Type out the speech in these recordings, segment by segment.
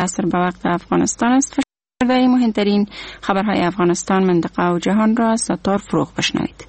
عصر به وقت افغانستان است. فردا مهمترین خبرهای افغانستان، منطقه و جهان را از ستار فروغ بشنوید.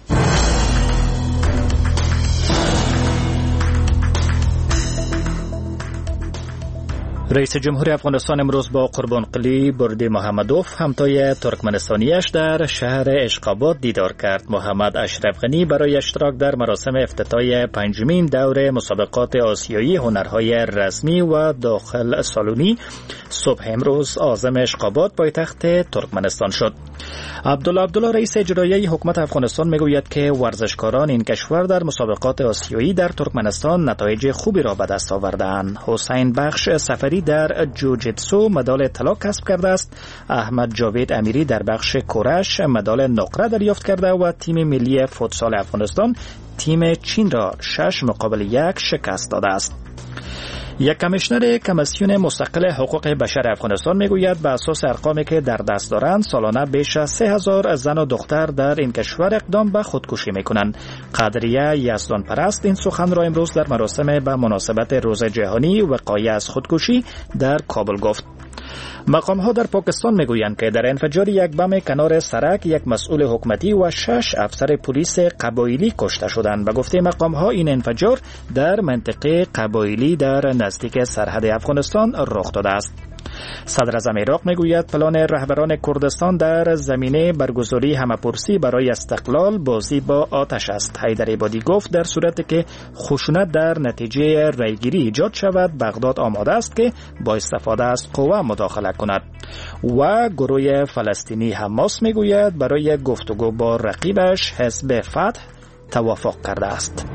رئیس جمهور افغانستان امروز با قربانقلی برد محمدوف همتای ترکمنستانیش در شهر اشقاباد دیدار کرد. محمد اشرف غنی برای اشتراک در مراسم افتتاح پنجمین دور مسابقات آسیایی هنرهای رسمی و داخل سالونی صبح امروز عازم اشقاباد پایتخت ترکمنستان شد. عبدالله رئیس اجرایی حکومت افغانستان میگوید که ورزشکاران این کشور در مسابقات آسیایی در ترکمنستان نتایج خوبی را به دست آورده‌اند. حسین بخش سفری در جوجیتسو مدال طلا کسب کرده است. احمد جاوید امیری در بخش کورش مدال نقره دریافت کرده و تیم ملی فوتسال افغانستان تیم چین را 6-1 شکست داده است. یک کمیشنر کمیسیون مستقل حقوق بشر افغانستان میگوید به اساس ارقامی که در دست دارند سالانه بیش از 3000 زن و دختر در این کشور اقدام به خودکشی میکنند. قدریه یزدان پرست این سخن را امروز در مراسم به مناسبت روز جهانی وقایه از خودکشی در کابل گفت. مقام ها در پاکستان میگویند که در انفجار یک بم کنار سرک یک مسئول حکومتی و 6 افسر پلیس قبایلی کشته شدند. به گفته مقام ها این انفجار در منطقه قبایلی در نزدیک سرحد افغانستان رخ داده است. صدر اعظم عراق میگوید پلان رهبران کردستان در زمینه برگزاری همه‌پرسی برای استقلال بازی با آتش است. حیدر عبادی گفت در صورتی که خشونت در نتیجه رایگیری ایجاد شود بغداد آماده است که با استفاده از قوه مداخله کند. و گروه فلسطینی حماس میگوید برای گفتگو با رقیبش حزب فتح توافق کرده است.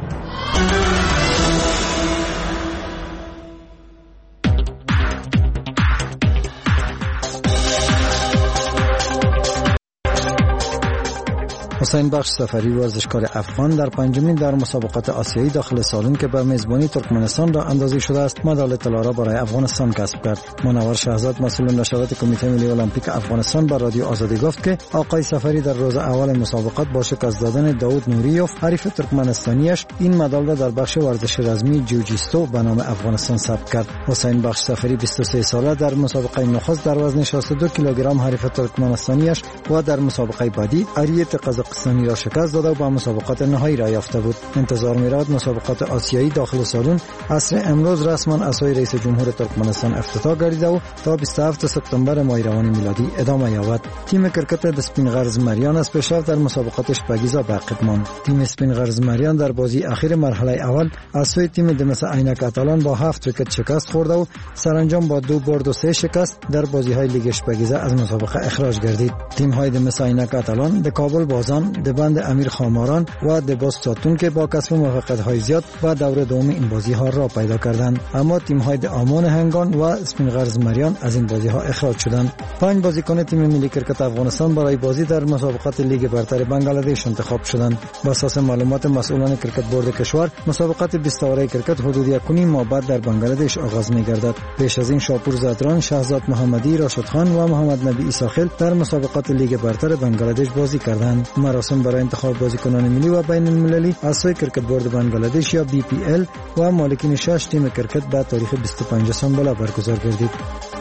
حسین بخش سفری ورزشکار افغان در پنجمین در مسابقات آسیایی داخل سالن که به میزبانی ترکمنستان را اندازی شده است مدال طلا را برای افغانستان کسب کرد. منور شهزاد مسئول نشریات کمیته ملی المپیک افغانستان به رادیو آزادی گفت که آقای سفری در روز اول مسابقات با شکست دادن داود نوریوف حریف ترکمنستانیش این مدال را در بخش ورزش رزمی جوجیتسو به نام افغانستان ثبت کرد. حسین بخش سفری 23 ساله در مسابقه نخست در وزن 62 کیلوگرم حریف ترکمنستانیش و در مسابقه بعدی اریت قزاقستانی را شکست داده و به مسابقات نهایی را یافته بود. انتظار می‌رود مسابقات آسیایی داخل سالن عصر امروز رسما اسای رئیس جمهور ترکمنستان افتتاح گردیده و تا 27 سپتامبر ماه روان میلادی ادامه یابد. تیم کرکت دسپین غرز مریان از پیشرفت در مسابقات شپگیزا باقی ماند. تیم اسپین غرز مریان در بازی اخیر مرحله اول از سوی تیم دمس عینک اتالان با 7 ویکت شکست خورده و سرانجام با 2 برد و 3 شکست در بازی‌های لیگ شپگیزا از مسابقه اخراج گردید. تیم‌های دمس عینک اتالان د کابل بازان، د بند امیر خاماران و د باستاتون که با کسب موفقیت‌های زیاد و دور دوم این بازی‌ها را پیدا کردند، اما تیم‌های د آمان هنگان و اسپین غرز مریان از این بازی‌ها اخراج شدند. 5 بازیکن تیم ملی کرکت افغانستان برای بازی در مسابقات لیگ برتر بنگلادش انتخاب شدند. بر اساس معلومات مسئولان کرکت بورد کشور، مسابقات 20 اوره کرکت حدود 1.5 ماه بعد در بنگلادش آغاز می‌گردد. پیش از این شاپور زادران، شهزاد محمدی، راشد خان و محمد نبی عیساخیل در مسابقات لیگ برتر بنگلادش بازی کردند. مراسم برای انتخاب بازیکنان ملی و بین المللی از سوی کرکت بورد بنگلادش یا BPL و مالکین 6 تیم کرکت به تاریخ 25 سامبالا برگزار گردید.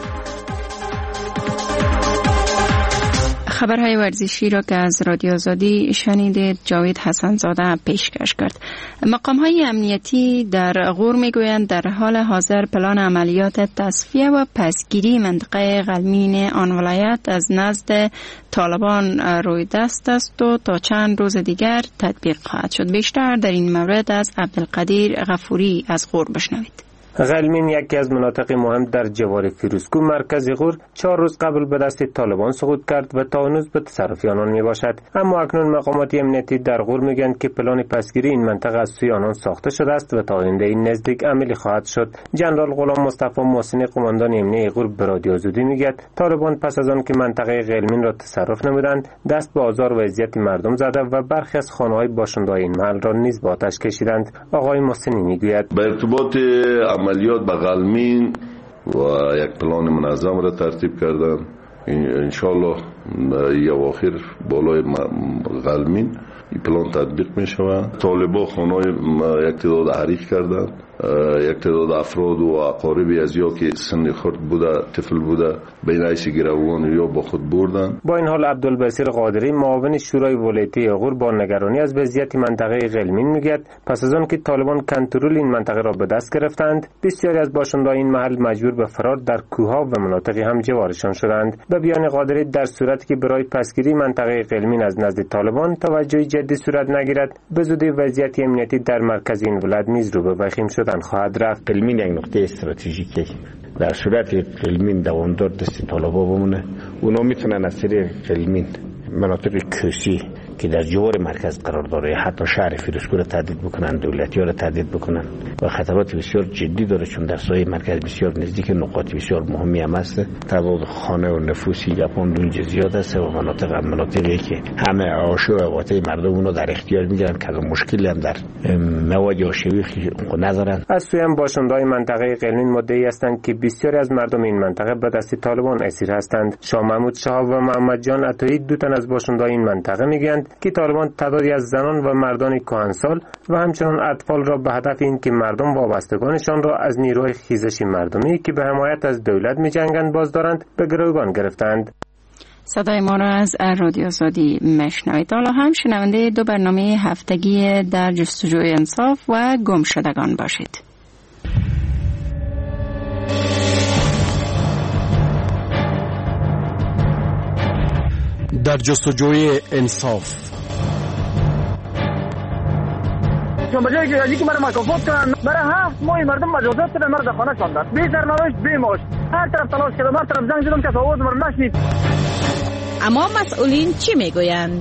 خبرهای ورزشی را که از رادیو آزادی شنیدید جاوید حسن زاده پیشکش کرد. مقام‌های امنیتی در غور میگویند در حال حاضر پلان عملیات تصفیه و پسگیری منطقه غلمین آن ولایت از نزد طالبان روی دست است و تا چند روز دیگر تطبیق خواهد شد. بیشتر در این مورد از عبدالقدیر غفوری از غور بشنوید. غلمین یکی از مناطق مهم در جوار فیروزکو مرکز غور 4 روز قبل به دست طالبان سقوط کرد و تا هنوز به تصرف آنان می باشد. اما اکنون مقامات امنیتی در غور میگویند که پلان پسگیری این منطقه از سوی آنان ساخته شده است و تا آینده این نزدیک عملی خواهد شد. جنرال غلام مصطفی محسنی قماندان امنیتی غور به رادیو آزادی میگوید طالبان پس از آن که منطقه غلمین را تصرف نمودند دست به آزار و اذیت مردم زده و برخی از خانه‌های باشنده‌های این محل را نیز به آتش کشیدند. آقای محسنی میگوید به ارتباط عملیات به غلمین و یک پلان منظم را ترتیب کردن. انشالله یا اواخر بالای غلمین این پلان تطبیق می شود. طالبان خانه‌های یک تعداد حریق کردند یک تعداد افراد و اقاربی از یا که سن خرد بوده، طفل بوده، بین ایسی گروگان یا با خود بردن. با این حال عبدالبصیر قادری معاون شورای ولایتی غور با نگرانی از وضعیت منطقه قلمین میگوید پس از آن که طالبان کنترل این منطقه را به دست گرفتند، بسیاری از باشندگان این محل مجبور به فرار در کوهها و مناطق همجوارشان شدند. به بیان قادری در صورتی که برای پسگیری منطقه قلمین از نزد طالبان توجه جدی صورت نگیرد، به زودی وضعیت امنیتی در مرکز این ولایت نیز رو به وخیم شدن خواهد رفت. قلمین یک نقطه استراتژیکه. در صورتی قلمین دوامدار دست طالبا بمونه، اونا میتونن از طریق قلمین مناطق کوسی که در جوار مرکز قرار داره حتی شهر فیروزکو را تهدید بکنن، دولتی‌ها را تهدید بکنن و خطرات بسیار جدی داره، چون در سایه مرکز بسیار نزدیک نقاط بسیار مهمی هم است. تعداد خانه و نفوسی یپان دونج زیاد است و مناطقی که همه عاشق و قاطع مردم اونو در اختیار میگیرن که مشکلی هم در مواد آشوبی ندارن. از سوی هم باشندگان منطقه قلمین مدعی هستند که بسیاری از مردم این منطقه به دست طالبان اسیر هستند. شاه محمود شهاب و محمد جان عطایی دو تن از باشندگان این منطقه میگویند که طالبان تعدادی از زنان و مردان کهنسال و همچنین اطفال را به هدف اینکه مردم وابستگانشان را از نیروی خیزش مردمی که به حمایت از دولت می‌جنگند بازدارند به گروگان گرفتند. صدای ما را از رادیو آزادی مشنوید. حالا هم شنونده دو برنامه هفتگی در جستجوی انصاف و گم شدگان باشید. در جستجوی انصاف. چون بجای که مرا مکافات کنن، برای 7 ماه مردم مجازات دادن، مرا خانه شوندن، بی سرنوشت بی معاش، هر طرف تلاش کردم، هر طرف زنگ زدم که آواز مرا نشنید. اما مسئولین چی میگویند؟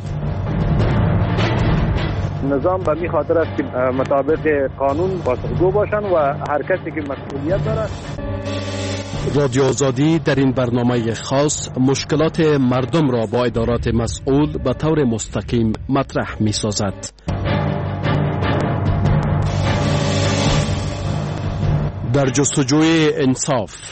نظام به می خاطر است که مطابق قانون پاسخگو باشن و هر کسی که مسئولیت داره. رادیو آزادی در این برنامه خاص مشکلات مردم را با ادارات مسئول به طور مستقیم مطرح می سازد. در جستجوی انصاف.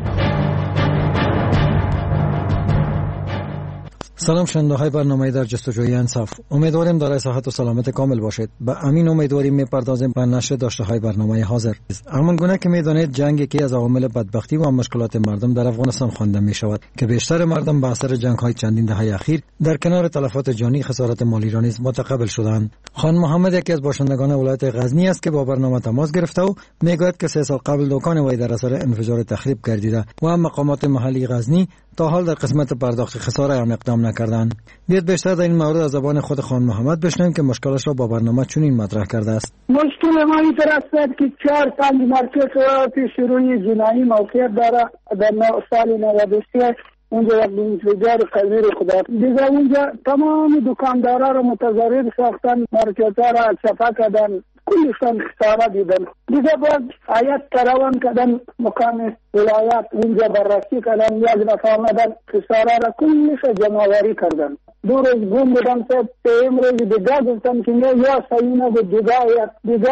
سلام شنونده برنامه در جستجوی انصاف. امیدواریم دارای صحت و سلامت کامل باشید. به امین امیدواریم میپردازیم به نشر داشته های برنامه حاضر. همان گونه که میدانید جنگی که از عوامل بدبختی و مشکلات مردم در افغانستان خوانده می شود که بیشتر مردم به اثر جنگ های چندین دهه اخیر در کنار تلفات جانی خسارات مالی را نیز متقبل شدند. خان محمد یکی از باشندگان ولایت غزنی است که با برنامه تماس گرفته و میگوید که 3 سال قبل دکان وی در اثر انفجار تخریب گردیده و مقامات محلی غزنی تا حال در قسمت پرداخت خسارت آن اقدام نکردند. بیاید بیشتر در این مورد از زبان خود خان محمد بشنویم که مشکلش را با برنامه چنین مطرح کرده است. مشکل ما این طرح است که 4-5 مارکت و پیش روی جنایی موقعیت داره در سال 93 اونجا یک انفجار قوی خدا دیگه اونجا تمام دکاندارا رو متضرر ساختن، مارکت‌ها را چپا کردن، کلشان خسارت دیدن. دیگه باز آیت کروان کردن، مقام ولایت اونجا بررسی کردن، یک دفعه آمدن خسارت را کلش جمع‌آوری کردن. 2 روز گم بودن، 3 روز دیگه گفتن که نه یا صحیح نبود، دیگه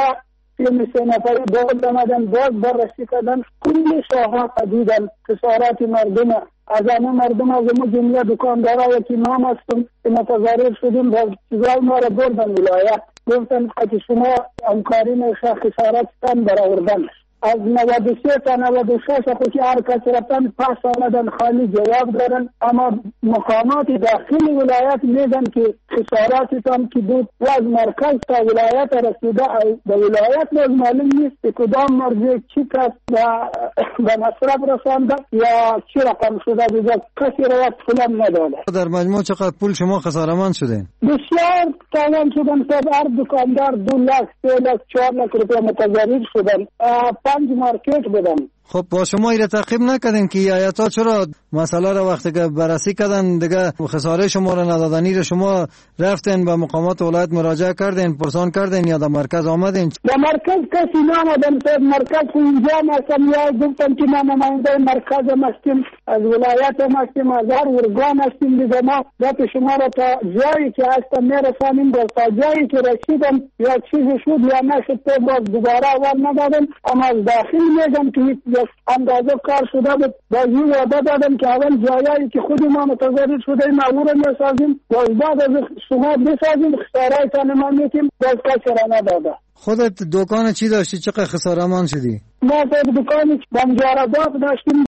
3 نفری باز آمدن، باز بررسی کردن، کل ساحه دیدن خسارات مردم. از همه مردم از ما جمله دکاندارا که ما هستیم که متضرر شدیم و چیزای ما را بردن ولایت، گفتن که شما همکاری نشه خسارات تن برآوردن. از 93 تا 96 خود که هر کس رفتن پس آمدن خالی جواب دارن، اما مقامات داخل ولایت میگن که خساراتتان که بود و از مرکز تا ولایت رسیده، به ولایت باز معلوم نیست که کدام مرجع چی کس به مصرف رسانده یا چی رقم شده، دیگه کسی روایت فلان نداره. در مجموع چقدر پول شما خساره‌مند شدین؟ بسیار تاوان شدن، هر دکاندار 2 لخ 3 لخ 4 لخ روپیه متضرر شدن. 5 مارکت بدم. خب با شما ایره تعقیب نکردین که آیتا چرا مسئله را وقتی که بررسی کردن دیگه خساره شما را ندادنی را شما رفتین به مقامات ولایت مراجعه کردین، پرسان کردین یا در مرکز آمدین؟ در مرکز کسی نامدن، صاحب مرکز اینجا هستم یا گفتم که ما نماینده مرکز هم هستیم، از ولایت هم هستیم، از هر ارگان هستیم، دیگه ما دست شما را تا جایی که هستم میرسانیم، باز تا جایی که رسیدم یا چیزی شد یا نشد باز دوباره اول ندادن. اما از داخل میگم که یک اندازه کار شده بود. باز این وعده دادم که اول جایی که خود ما متضرر شده ایم او را میسازیم، باز بعد از شما بسازیم، خسارای تان ما میتیم، باز کسی را نداده. خودت دکان چی داشتی؟ چقدر خساره‌مند شدی؟ ما خود دکانی بنجارآباد داشتیم،